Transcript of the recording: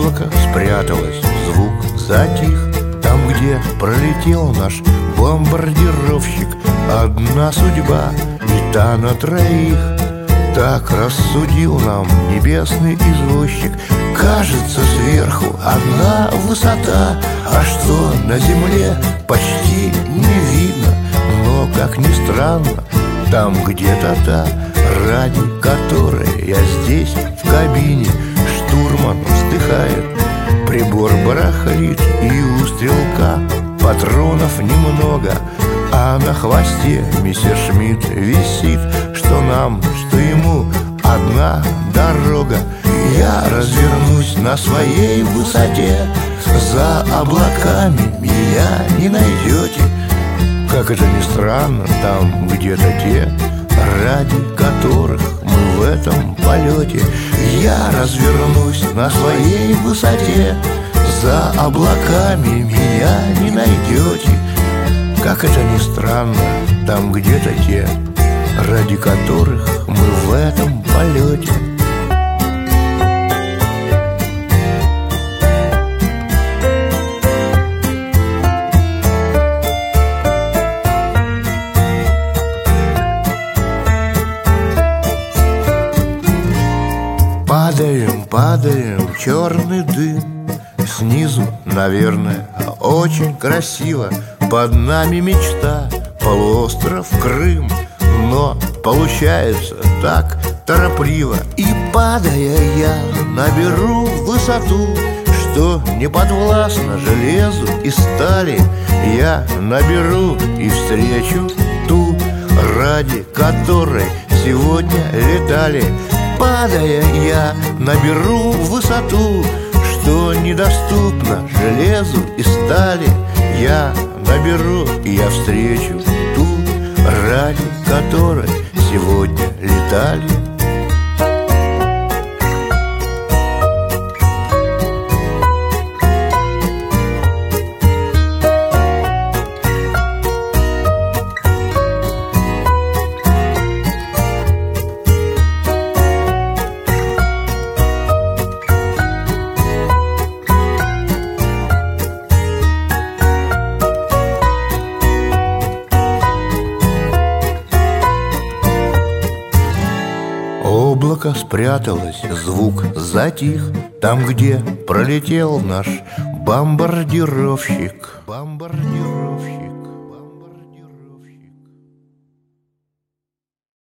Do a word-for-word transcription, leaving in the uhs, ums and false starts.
Облако спряталось, звук затих. Там, где пролетел наш бомбардировщик, одна судьба, и та на троих. Так рассудил нам небесный извозчик. Кажется, сверху одна высота, а что на земле почти не видно. Но, как ни странно, там где-то та, ради которой я здесь в кабине. Штурман вздыхает, прибор барахлит, и у стрелка патронов немного, а на хвосте мистер Шмидт висит. Что нам, что ему одна дорога. Я развернусь на своей высоте, за облаками меня не найдете. Как это ни странно, там где-то те, ради которых мы в этом полете. Я развернусь на своей высоте, за облаками меня не найдете. Как это ни странно, там где-то те, ради которых мы в этом полете. Падаем, падаем, черный дым. Снизу, наверное, очень красиво. Под нами мечта, полуостров Крым. Но получается так торопливо. И падая я наберу высоту, что не подвластно железу и стали. Я наберу и встречу ту, ради которой сегодня летали. Падая я наберу высоту, что недоступно железу и стали. Я наберу и я встречу ту, ради которой сегодня летали. Облако спряталось, звук затих. Там, где пролетел наш бомбардировщик. Бомбардировщик.